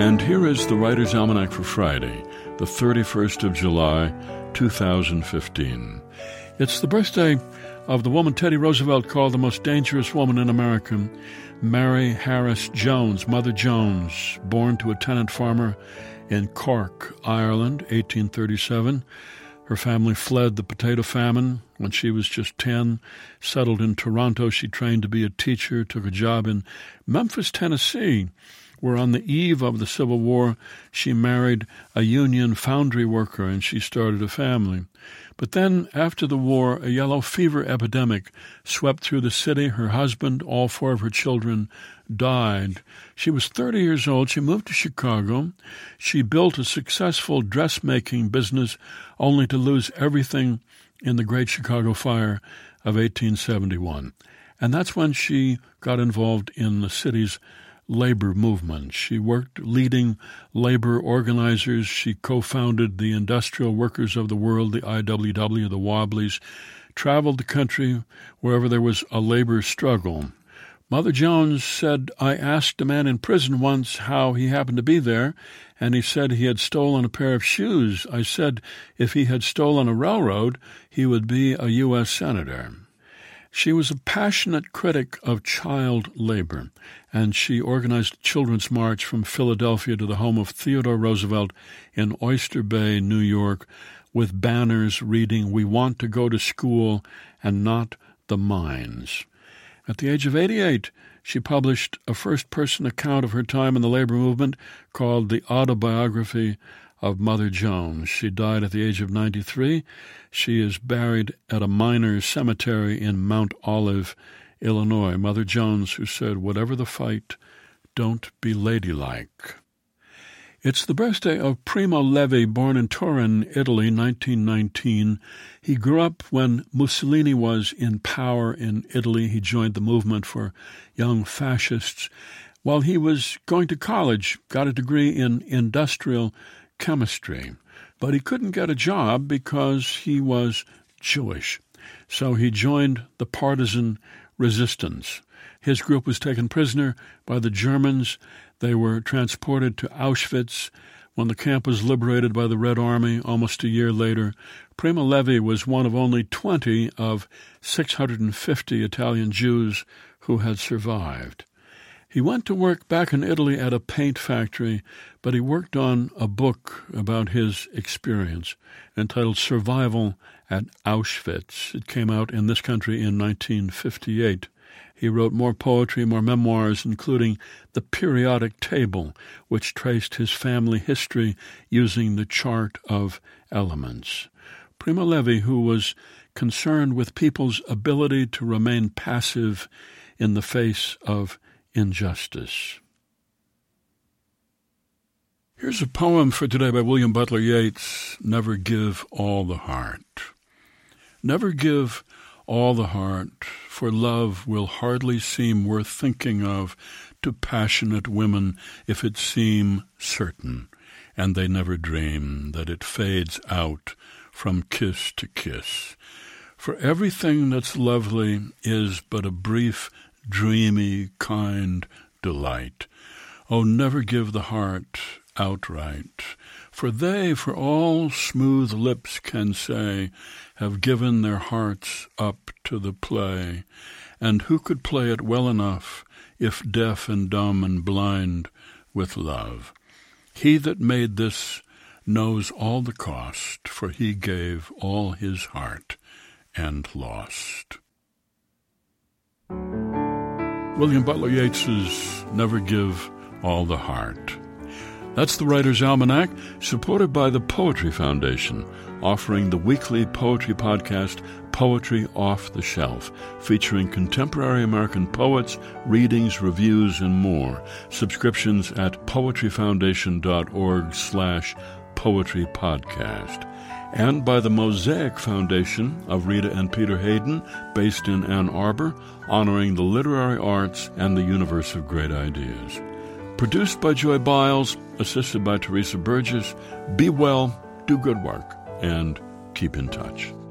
And here is the Writer's Almanac for Friday, the 31st of July, 2015. It's the birthday of the woman Teddy Roosevelt called the most dangerous woman in America, Mary Harris Jones, Mother Jones, born to a tenant farmer in Cork, Ireland, 1837. Her family fled the potato famine when she was just 10, settled in Toronto. She trained to be a teacher, took a job in Memphis, Tennessee, where on the eve of the Civil War, she married a union foundry worker and she started a family. But then, after the war, a yellow fever epidemic swept through the city. Her husband, all 4 of her children, died. She was 30 years old. She moved to Chicago. She built a successful dressmaking business only to lose everything in the Great Chicago Fire of 1871. And that's when she got involved in the city's labor movement. She worked leading labor organizers. She co-founded the Industrial Workers of the World, the IWW, the Wobblies, traveled the country wherever there was a labor struggle. Mother Jones said, "I asked a man in prison once how he happened to be there, and he said he had stolen a pair of shoes. I said if he had stolen a railroad, he would be a U.S. Senator." She was a passionate critic of child labor, and she organized a children's march from Philadelphia to the home of Theodore Roosevelt in Oyster Bay, New York, with banners reading, "We want to go to school and not the mines." At the age of 88, she published a first-person account of her time in the labor movement called The Autobiography of Mother Jones. She died at the age of 93. She is buried at a miners' cemetery in Mount Olive, Illinois. Mother Jones, who said, "Whatever the fight, don't be ladylike." It's the birthday of Primo Levi, born in Turin, Italy, 1919. He grew up when Mussolini was in power in Italy. He joined the movement for young fascists. While he was going to college, got a degree in industrial chemistry, but he couldn't get a job because he was Jewish. So he joined the partisan resistance. His group was taken prisoner by the Germans. They were transported to Auschwitz. When the camp was liberated by the Red Army almost a year later, Primo Levi was one of only 20 of 650 Italian Jews who had survived. He went to work back in Italy at a paint factory, but he worked on a book about his experience entitled Survival at Auschwitz. It came out in this country in 1958. He wrote more poetry, more memoirs, including The Periodic Table, which traced his family history using the chart of elements. Primo Levi, who was concerned with people's ability to remain passive in the face of injustice. Here's a poem for today by William Butler Yeats, Never Give All the Heart. Never give all the heart, for love will hardly seem worth thinking of to passionate women if it seem certain, and they never dream that it fades out from kiss to kiss. For everything that's lovely is but a brief, dreamy, kind delight. Oh, never give the heart outright, for they, for all smooth lips can say, have given their hearts up to the play, and who could play it well enough if deaf and dumb and blind with love? He that made this knows all the cost, for he gave all his heart and lost. William Butler Yeats's Never Give All the Heart. That's the Writer's Almanac, supported by the Poetry Foundation, offering the weekly poetry podcast Poetry Off the Shelf, featuring contemporary American poets, readings, reviews, and more. Subscriptions at poetryfoundation.org/poetrypodcast. And by the Mosaic Foundation of Rita and Peter Hayden, based in Ann Arbor, honoring the literary arts and the universe of great ideas. Produced by Joy Biles, assisted by Teresa Burgess. Be well, do good work, and keep in touch.